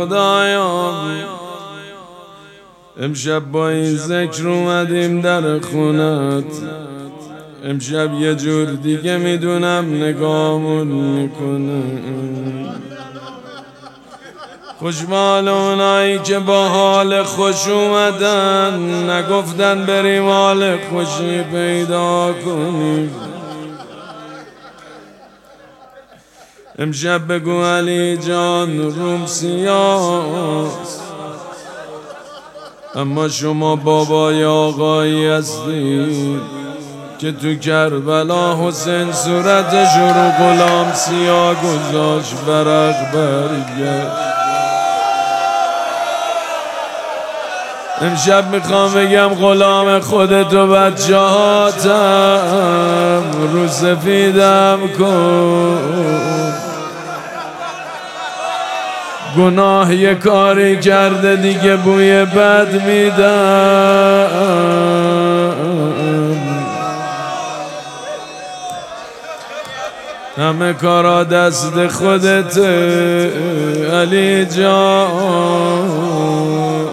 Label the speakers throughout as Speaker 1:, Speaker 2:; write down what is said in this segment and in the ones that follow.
Speaker 1: خدایا امشب با این ذکر اومدیم در خونت. امشب یه جور دیگه میدونم نگامون میکنه. خوشحال اونایی که با حال خوش اومدن، نگفتن بریم حال خوشی پیدا کنیم. امشب بگو علی جان روم سیاست، اما شما بابای آقایی هستید که تو کربلا حسین صورتش رو غلام سیاه گذاشت برق برگشت. امشب میخوام بگم غلام خودتو بچه‌هاتم رو سفیدم کن. گناه یه کاری کرده دیگه بوی بد میدم. همه کارا دست خودته علی جان.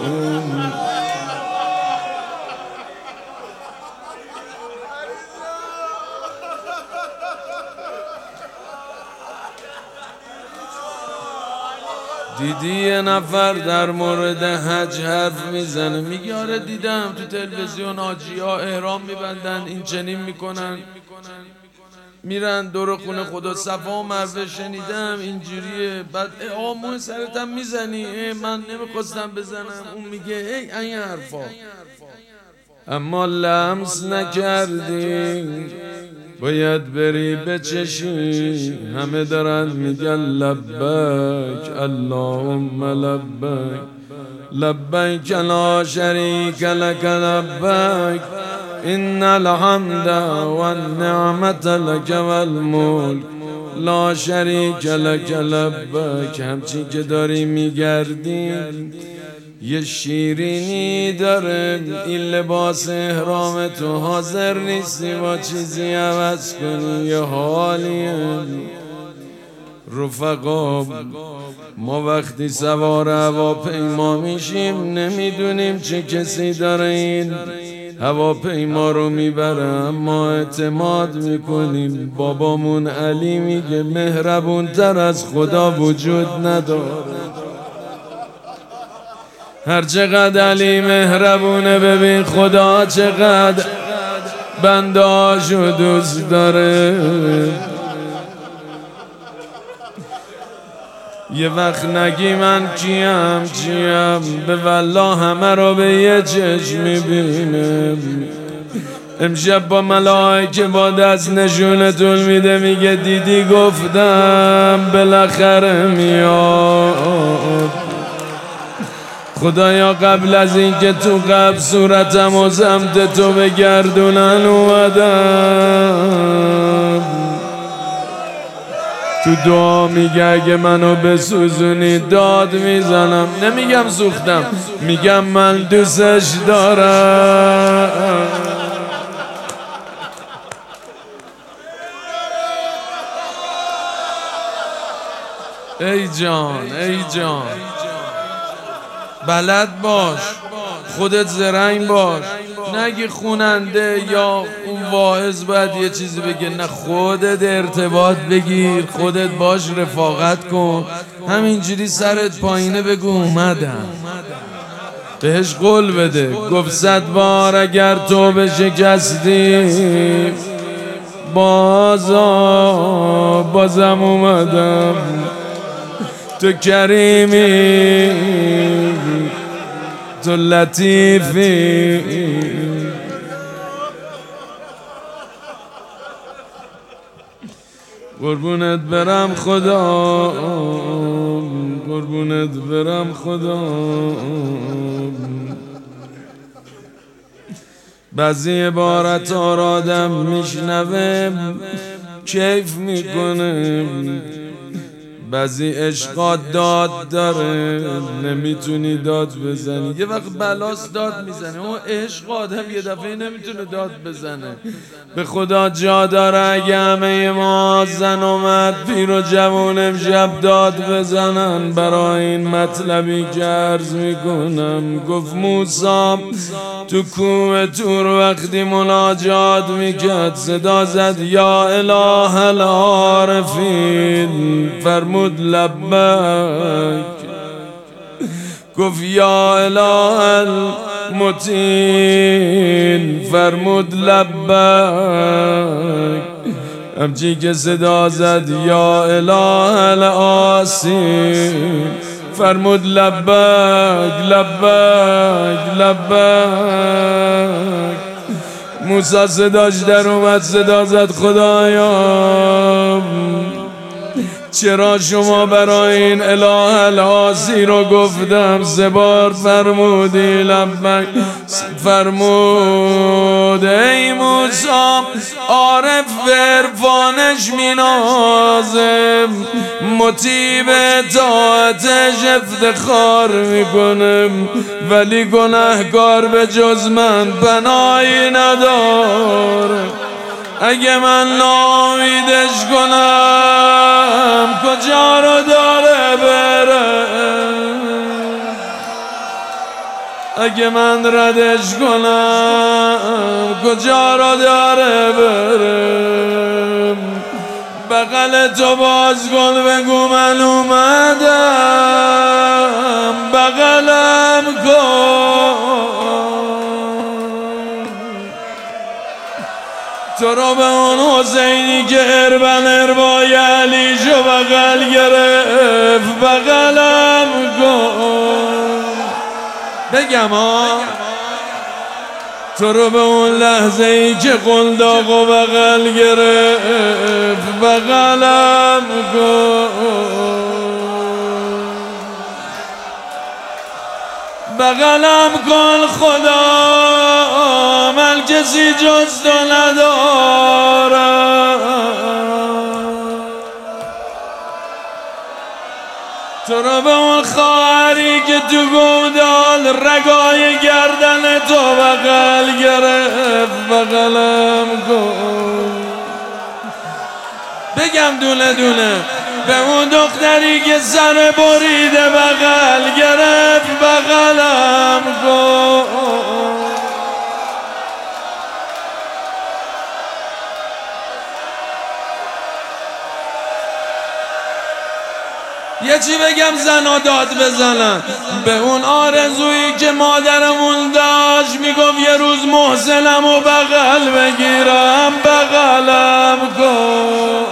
Speaker 1: دیدی یه نفر در مورد حج حرف میزنه، میگه آره دیدم تو تلویزیون حاجی‌ها احرام میبندن این چنین میکنن میرن دور خونه خدا صفا و مروه، شنیدم اینجوریه. بعد موی سرتم میزنی؟ من نمیخواستم بزنم. اون میگه این حرفا، اما لمس نکردی باید بری بچشی. همه دارن میگن لبیک اللهم لبیک لبیک لا شریک لک لبیک ان الحمد والنعمت لک والملک لا شریک لک لبیک. همچین که داری میگردی یه شیرینی داره، این لباس احرام تو حاضر نیستی با چیزی عوض کنی. یه حالیه رفقا، ما وقتی سوار هواپیما میشیم نمیدونیم چه کسی داره این هواپیما رو میبره، اما اعتماد میکنیم. بابامون علی میگه مهربون تر از خدا وجود نداره. هر چقدر علی مهربونه ببین خدا چقدر بنداشو دوست داره. یه وقت نگی من چیم به والله همه رو به یه چشم میبینم. امشب با ملائکه با دست نشونتون میده، میگه دیدی گفتم بالاخره میاد. خدایا قبل از این که تو قبل صورتم و سمت تو بگردونن اومدم. تو دعا میگه اگه منو بسوزونی داد میزنم. نمیگم سوختم، میگم من دوستش دارم. ای جان ای جان، بلد باش، خودت زرنگ باش. نگی خوننده یا اون واعظ باید یه چیزی بگه، نه خودت ارتباط بگیر، خودت باش رفاقت کن. همینجوری سرت پایینه بگو اومدم. بهش قول بده، گفت 100 بار اگر تو به شکستی بازم اومدم. تو کریمی تو لطیفی، قربونت برم خدا، قربونت برم خدا. بعضی عبارت ها را آدم میشنوه کیف میکنه، بعضی عشقات داد داره نمیتونی داد بزنی. یه وقت بلاس داد میزنه، اون عشق آدم یه دفعه نمیتونه داد بزنه. به خدا جا داره اگه همه ما زن و مرد پیر و جوان امشب داد بزنن برای این مطلبی که عرض میکنم. گفت موسی تو کوه طور وقتی مناجات میکرد صدا زد یا اله العارفین، فرمود لبیک. گفت یا اله المتین، فرمود لبیک. همچی که صدا زد یا اله العاصین، فرمود لبیک لبیک لبیک. موسی صداش در اومد، صدا زد خدایا چرا شما برای این اله العاصی رو گفتم 3 بار فرمودی لبیک. فرمود ای موسی عارف عرفانش مینازم، مطیع به اطاعتش افتخار میکنم، ولی گناهکار به جز من پناهی نداره. اگه من ناامیدش کنم کجا رو داره بره؟ اگه من ردش کنم کجا رو داره برم؟ بغل تو باز کن بگو من اومدم، بغلم کن. تو رو به اون حسینی که اربای علیشو بغل گرفت بغلم کن. بگم تو رو به اون لحظه ای که قنداقو بغل گرفت بغلم کن. بغلم کن خدا، من کسی جز تو ندارم. تو رو به اون خواهری که تو گودال رگای گردن تو بغل گرفت بغلم کن. بگم دونه دونه به اون دختری که سر بریده بغل گرفت بغلم کن. یه چی بگم زنا داد بزنن به اون آرزویی که مادرمون داشت، میگفت یه روز محسنم و بغل بگیرم بغلم کن.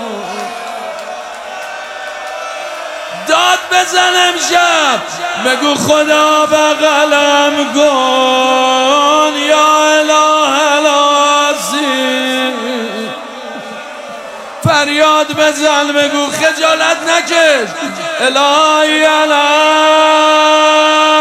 Speaker 1: داد بزنم شب بگو خدا بغلم کن. یا اله العاصی فریاد بزن بگو خجالت نکش. الهی الهی